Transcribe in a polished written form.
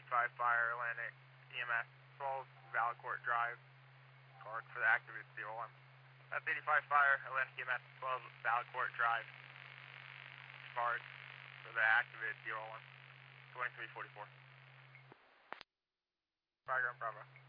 85 Fire, Atlantic EMS 12 Valcourt Drive, Clark for the activated 01. That's 85 Fire, Atlantic EMS 12 Valcourt Drive, Clark for the activated 01. 2344. Fire Ground Bravo.